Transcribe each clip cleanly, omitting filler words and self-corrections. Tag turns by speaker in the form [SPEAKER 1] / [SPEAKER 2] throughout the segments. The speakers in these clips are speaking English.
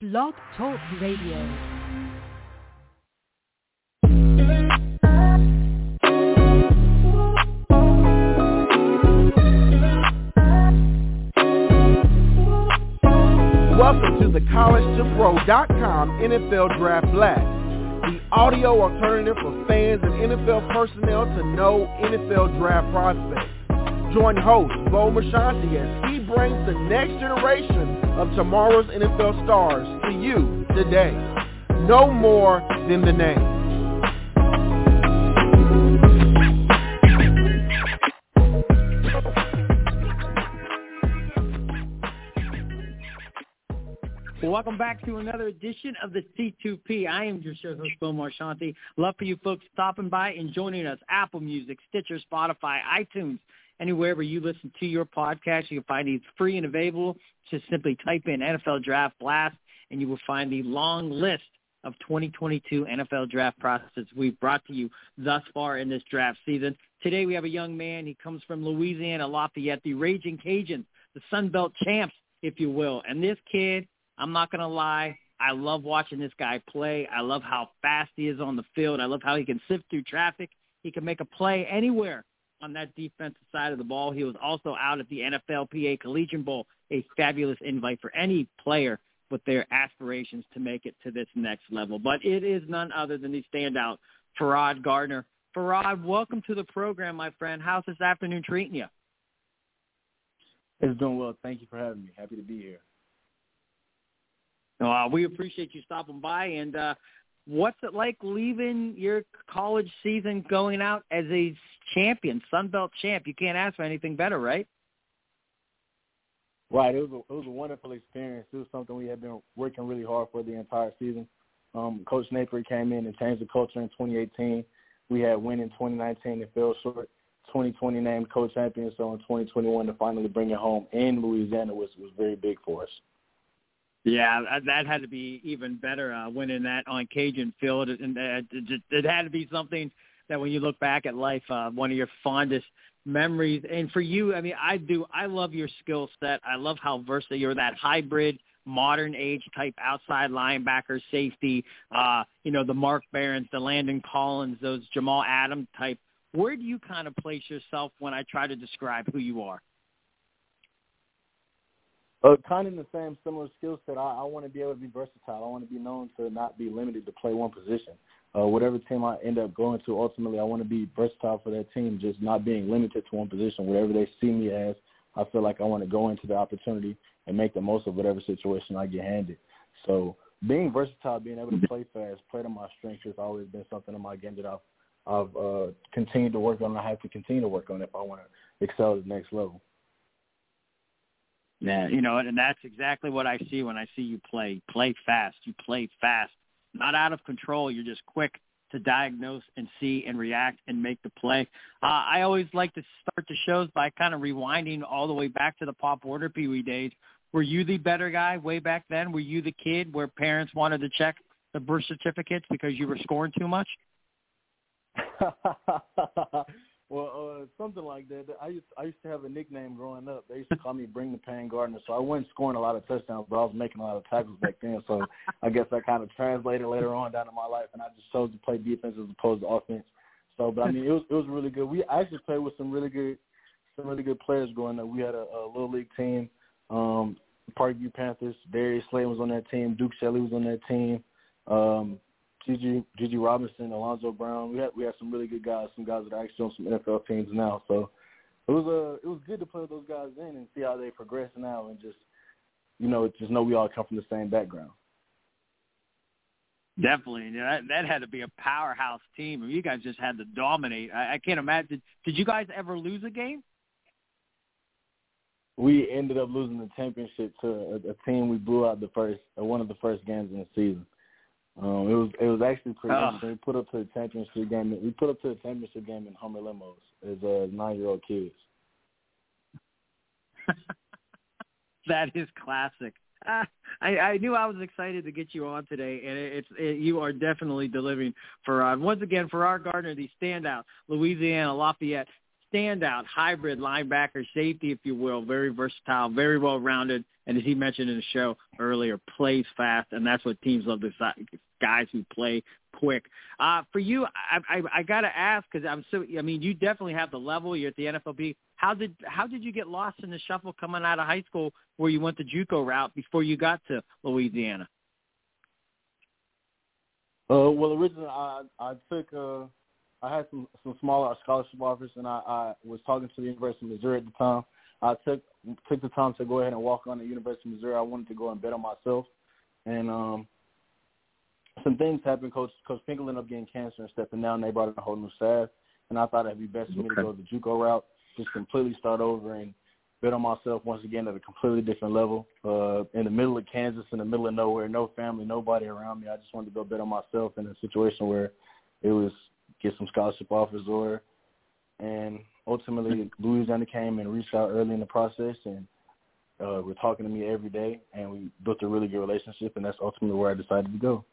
[SPEAKER 1] Blog Talk Radio.
[SPEAKER 2] Welcome to the CollegeToPro.com NFL Draft Blast, the audio alternative for fans and NFL personnel to know NFL draft prospects. Join host Bo Marchionte as he brings the next generation of tomorrow's NFL stars to you today. No more than the name.
[SPEAKER 3] Welcome back to another edition of the C2P. I am your show host, Bo Marchionte. Love for you folks stopping by and joining us. Apple Music, Stitcher, Spotify, iTunes, anywhere where you listen to your podcast. You can find these free and available. Just simply type in NFL Draft Blast, and you will find the long list of 2022 NFL Draft prospects we've brought to you thus far in this draft season. Today we have a young man. He comes from Louisiana Lafayette, the Raging Cajuns, the Sun Belt champs, if you will. And this kid, I'm not going to lie, I love watching this guy play. I love how fast he is on the field. I love how he can sift through traffic. He can make a play anywhere on that defensive side of the ball. He was also out at the NFLPA Collegiate Bowl, a fabulous invite for any player with their aspirations to make it to this next level. But it is none other than the standout, Farrod Gardner. Farrod, welcome to the program, my friend. How's this afternoon treating you?
[SPEAKER 4] It's doing well. Thank you for having me. Happy to be here.
[SPEAKER 3] We appreciate you stopping by. And what's it like leaving your college season going out as a champion, Sun Belt champ? You can't ask for anything better, right?
[SPEAKER 4] Right. It was a wonderful experience. It was something we had been working really hard for the entire season. Coach Napier came in and changed the culture in 2018. We had win in 2019 and fell short. 2020 named co-champion, so in 2021 to finally bring it home in Louisiana was very big for us.
[SPEAKER 3] Yeah, that had to be even better winning that on Cajun field. And it had to be something that when you look back at life, one of your fondest memories. And for you, I mean, I love your skill set. I love how versatile you're, that hybrid, modern age type outside linebacker, safety, the Mark Barons, the Landon Collins, those Jamal Adams type. Where do you kind of place yourself when I try to describe who you are?
[SPEAKER 4] Kind of in the same similar skill set. I want to be able to be versatile. I want to be known to not be limited to play one position. Whatever team I end up going to, ultimately, I want to be versatile for that team, just not being limited to one position. Whatever they see me as, I feel like I want to go into the opportunity and make the most of whatever situation I get handed. So being versatile, being able to play fast, play to my strengths has always been something in my game that I've continued to work on and I have to continue to work on if I want to excel at the next level.
[SPEAKER 3] Yeah, and that's exactly what I see when I see you play. Play fast. You play fast. Not out of control. You're just quick to diagnose and see and react and make the play. I always like to start the shows by kind of rewinding all the way back to the Pop Warner Pee Wee days. Were you the better guy way back then? Were you the kid where parents wanted to check the birth certificates because you were scoring too much?
[SPEAKER 4] Well, something like that. I used to have a nickname growing up. They used to call me Bring the Pain Gardner. So I wasn't scoring a lot of touchdowns, but I was making a lot of tackles back then. So I guess that kind of translated later on down in my life, and I just chose to play defense as opposed to offense. So, but I mean, it was really good. I actually played with some really good players growing up. We had a little league team, Parkview Panthers. Darius Slayton was on that team. Duke Shelley was on that team. Gigi Robinson, Alonzo Brown. We had some really good guys, some guys that are actually on some NFL teams now. So it was good to play with those guys in and see how they progress now and just know we all come from the same background.
[SPEAKER 3] Definitely. That had to be a powerhouse team. I mean, you guys just had to dominate. I can't imagine. Did you guys ever lose a game? We
[SPEAKER 4] ended up losing the championship to a team we blew out one of the first games in the season. It was actually pretty interesting. We put up to the championship game in Hummer Limos as 9-year-old kids.
[SPEAKER 3] That is classic. I knew I was excited to get you on today, and you are definitely delivering. Once again, Farrod Gardner, the standout, Louisiana Lafayette standout hybrid linebacker, safety, if you will, very versatile, very well-rounded, and as he mentioned in the show earlier, plays fast, and that's what teams love, guys who play quick. For you, I got to ask, because you definitely have the level. You're at the NFLP. How did you get lost in the shuffle coming out of high school where you went the JUCO route before you got to Louisiana?
[SPEAKER 4] Well, originally I had some smaller scholarship offers, and I was talking to the University of Missouri at the time. I took the time to go ahead and walk on the University of Missouri. I wanted to go and bet on myself, and some things happened. Coach Pinkel ended up getting cancer and stepping down. They brought in a whole new staff, and I thought it'd be best for me to go the JUCO route, just completely start over and bet on myself once again at a completely different level. In the middle of Kansas, in the middle of nowhere, no family, nobody around me. I just wanted to go bet on myself in a situation where it was get some scholarship offers, and ultimately Louisiana came and reached out early in the process, and were talking to me every day, and we built a really good relationship, and that's ultimately where I decided to go.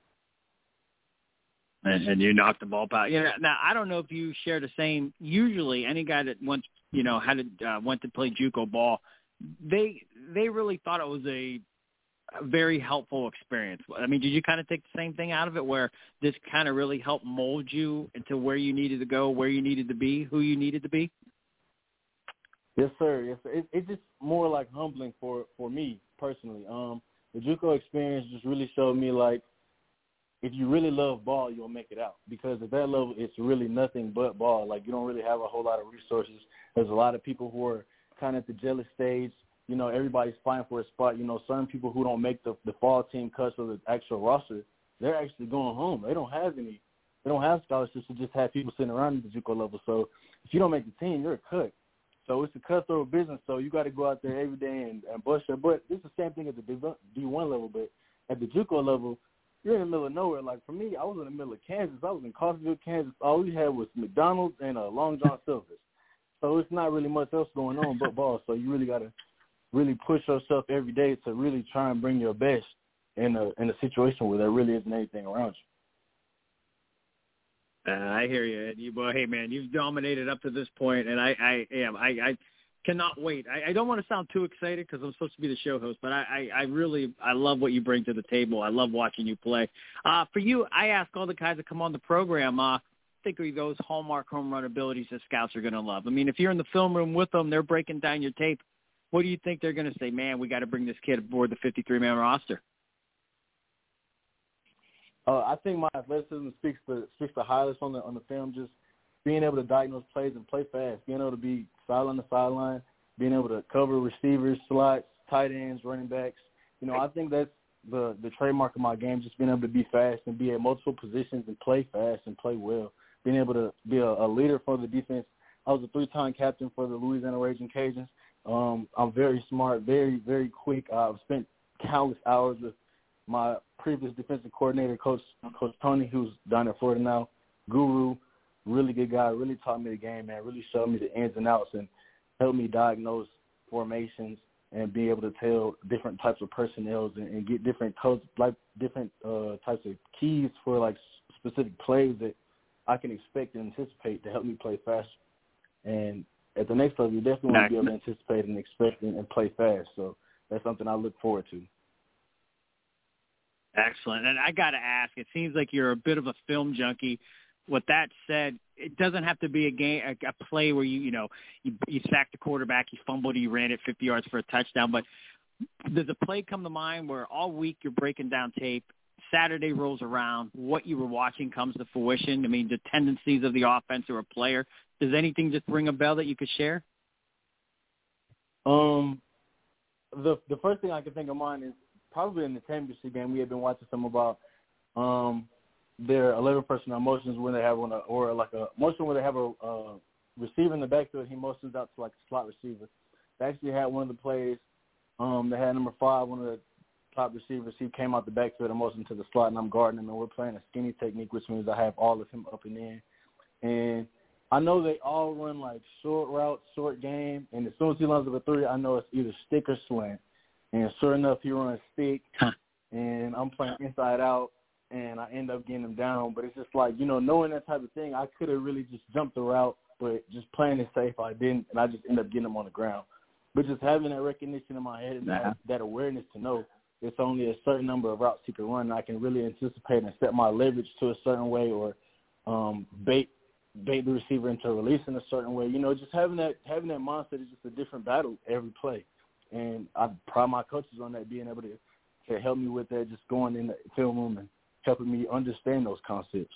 [SPEAKER 3] And you knocked the ball out. Now I don't know if you share the same. Usually, any guy that went to play JUCO ball, they really thought it was a very helpful experience. I mean, did you kind of take the same thing out of it, where this kind of really helped mold you into where you needed to go, where you needed to be, who you needed to be?
[SPEAKER 4] Yes, sir. Yes, sir. It's just more like humbling for me personally. The JUCO experience just really showed me, like, if you really love ball, you'll make it out, because at that level, it's really nothing but ball. Like, you don't really have a whole lot of resources. There's a lot of people who are kind of at the jealous stage. Everybody's fighting for a spot. Certain people who don't make the fall team cuts or the actual roster, they're actually going home. They don't have scholarships to just have people sitting around at the JUCO level. So if you don't make the team, you're a cut. So it's a cutthroat business. So you got to go out there every day and bust your butt. It's the same thing at the D1 level, but at the JUCO level, you're in the middle of nowhere. Like, for me, I was in the middle of Kansas. I was in Coffeyville, Kansas. All we had was McDonald's and Long John Silver's. So it's not really much else going on but ball. So you really got to really push yourself every day to really try and bring your best in a situation where there really isn't anything around you.
[SPEAKER 3] I hear you. Well, hey, man, you've dominated up to this point, and I cannot wait. I don't want to sound too excited because I'm supposed to be the show host, but I love what you bring to the table. I love watching you play. For you, I ask all the guys that come on the program, think of those hallmark home run abilities that scouts are going to love. I mean, if you're in the film room with them, they're breaking down your tape. What do you think they're going to say? Man, we got to bring this kid aboard the 53-man roster.
[SPEAKER 4] I think my athleticism speaks the highest on the film. Just being able to diagnose plays and play fast, being able to be sideline to sideline, being able to cover receivers, slots, tight ends, running backs. I think that's the trademark of my game, just being able to be fast and be at multiple positions and play fast and play well. Being able to be a leader for the defense. I was a 3-time captain for the Louisiana Raging Cajuns. I'm very smart, very, very quick. I've spent countless hours with my previous defensive coordinator, Coach Tony, who's down in Florida now. Guru, really good guy, really taught me the game, man, really showed me the ins and outs and helped me diagnose formations and be able to tell different types of personnel and get different codes, like different types of keys for, like, specific plays that I can expect and anticipate to help me play faster. And at the next level, you definitely want to be able to anticipate and expect and play fast. So that's something I look forward to.
[SPEAKER 3] Excellent. And I got to ask, it seems like you're a bit of a film junkie. With that said, it doesn't have to be a play where you sacked the quarterback, you fumbled, you ran it 50 yards for a touchdown. But does a play come to mind where all week you're breaking down tape, Saturday rolls around, what you were watching comes to fruition? I mean, the tendencies of the offense or a player. Does anything just ring a bell that you could share?
[SPEAKER 4] The first thing I can think of mine is probably in the championship game. We had been watching some about their 11 personnel motions when they have a motion where they have a receiver in the backfield. He motions out to like a slot receiver. They actually had one of the plays. They had number 5, one of the top receivers. He came out the backfield and motioned to the slot, and I'm guarding him, and we're playing a skinny technique, which means I have all of him up and in. And I know they all run like short route, short game, and as soon as he lines up a 3, I know it's either stick or slant. And sure enough, he runs stick, and I'm playing inside out, and I end up getting him down. But it's just like, knowing that type of thing, I could have really just jumped the route but just playing it safe, I didn't, and I just ended up getting them on the ground. But just having that recognition in my head and that awareness to know it's only a certain number of routes he can run, and I can really anticipate and set my leverage to a certain way, or bait the receiver into releasing a certain way. Just having that mindset is just a different battle every play. And I pride my coaches on that, being able to help me with that, just going in the film room and helping me understand those concepts.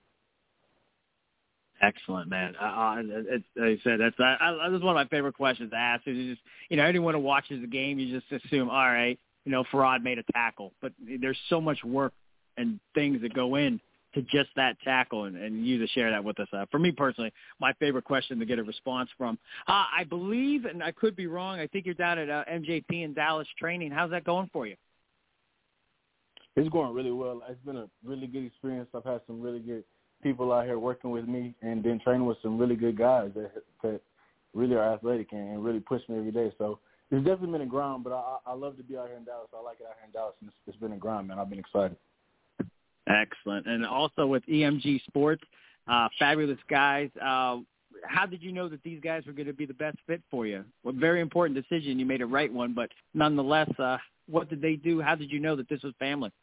[SPEAKER 3] Excellent, man. It's, like I said, that's one of my favorite questions to ask. Is just, anyone who watches the game, you just assume, all right, Farad made a tackle. But there's so much work and things that go in to just that tackle, and you to share that with us. For me personally, my favorite question to get a response from. I believe, and I could be wrong, I think you're down at MJP in Dallas training. How's that going for you?
[SPEAKER 4] It's going really well. It's been a really good experience. I've had some really good people out here working with me and been training with some really good guys that really are athletic and really push me every day. So it's definitely been a grind, but I love to be out here in Dallas. I like it out here in Dallas, and it's been a grind, man. I've been excited.
[SPEAKER 3] Excellent. And also with EMG Sports, fabulous guys. How did you know that these guys were going to be the best fit for you? A very important decision. You made a right one, but nonetheless, what did they do? How did you know that this was family?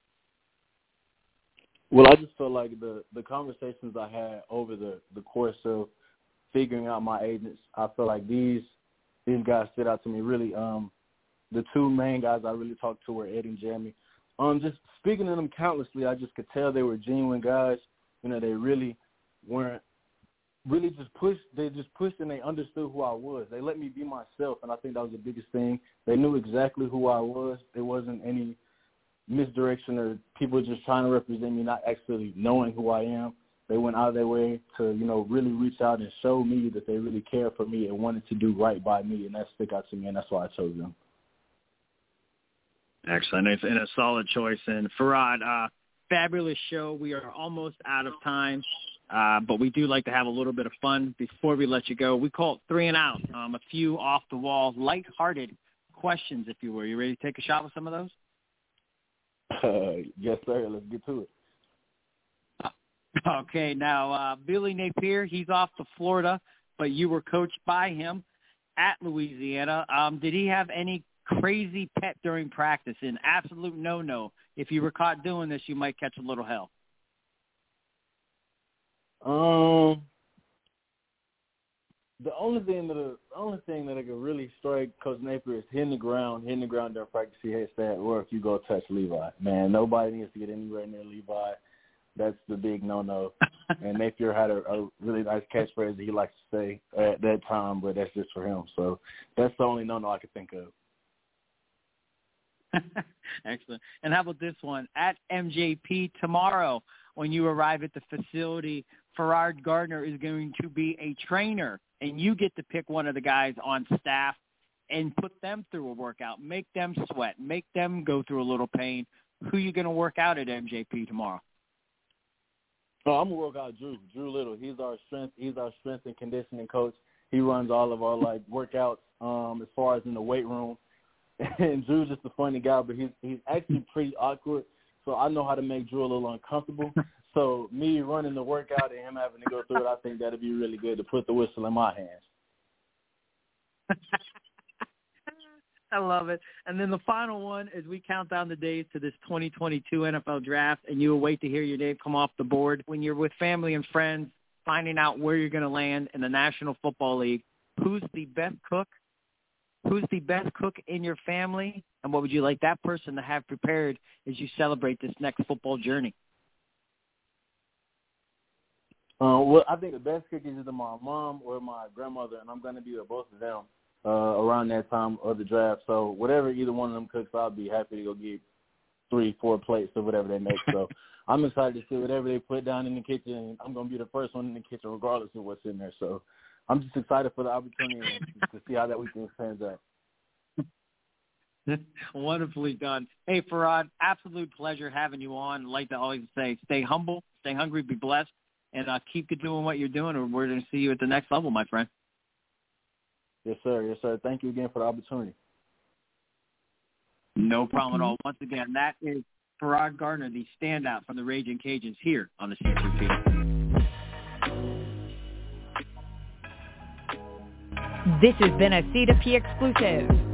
[SPEAKER 4] Well, I just felt like the conversations I had over the course of figuring out my agents, I felt like these guys stood out to me really. The two main guys I really talked to were Ed and Jeremy. Just speaking to them countlessly, I just could tell they were genuine guys. They really weren't really just pushed. They just pushed and they understood who I was. They let me be myself, and I think that was the biggest thing. They knew exactly who I was. There wasn't any misdirection or people just trying to represent me, not actually knowing who I am. They went out of their way to, really reach out and show me that they really cared for me and wanted to do right by me, and that stuck out to me, and that's why I chose them.
[SPEAKER 3] Excellent. And a solid choice. And Farad, fabulous show. We are almost out of time, but we do like to have a little bit of fun before we let you go. We call it 3 and Out, a few off-the-wall, lighthearted questions, if you were. You ready to take a shot with some of those?
[SPEAKER 4] Yes, sir. Let's get to it.
[SPEAKER 3] Okay. Now, Billy Napier, he's off to Florida, but you were coached by him at Louisiana. Did he have any crazy pet during practice? An absolute no-no. If you were caught doing this, you might catch a little hell.
[SPEAKER 4] The only thing that I could really strike Coach Napier is hitting the ground during practice. He hates that, or if you go touch Levi. Man, nobody needs to get anywhere near Levi. That's the big no-no. And Napier had a really nice catchphrase that he likes to say at that time, but that's just for him. So that's the only no-no I could think of.
[SPEAKER 3] Excellent. And how about this one? At MJP tomorrow, when you arrive at the facility, Farad Gardner is going to be a trainer, and you get to pick one of the guys on staff and put them through a workout, make them sweat, make them go through a little pain. Who are you going to work out at MJP tomorrow?
[SPEAKER 4] Oh, I'm gonna work out Drew Little. He's our strength and conditioning coach. He runs all of our workouts as far as in the weight room. And Drew's just a funny guy, but he's actually pretty awkward. So I know how to make Drew a little uncomfortable. So me running the workout and him having to go through it, I think that'd be really good to put the whistle in my hands.
[SPEAKER 3] I love it. And then the final one is we count down the days to this 2022 NFL draft, and you will wait to hear your name come off the board. When you're with family and friends, finding out where you're going to land in the National Football League, who's the best cook? Who's the best cook in your family? And what would you like that person to have prepared as you celebrate this next football journey?
[SPEAKER 4] Well, I think the best cook is either my mom or my grandmother, and I'm going to be with both of them around that time of the draft. So whatever either one of them cooks, I'll be happy to go get 3-4 plates or whatever they make. So I'm excited to see whatever they put down in the kitchen. I'm going to be the first one in the kitchen regardless of what's in there. So I'm just excited for the opportunity to see how that weekend pans out.
[SPEAKER 3] Wonderfully done. Hey, Farad, absolute pleasure having you on. I'd like to always say stay humble, stay hungry, be blessed, and keep doing what you're doing, or we're going to see you at the next level, my friend.
[SPEAKER 4] Yes, sir. Yes, sir. Thank you again for the opportunity.
[SPEAKER 3] No problem at all. Once again, that is Farad Gardner, the standout from the Raging Cajuns here on the C2P.
[SPEAKER 5] This has been a C2P exclusive.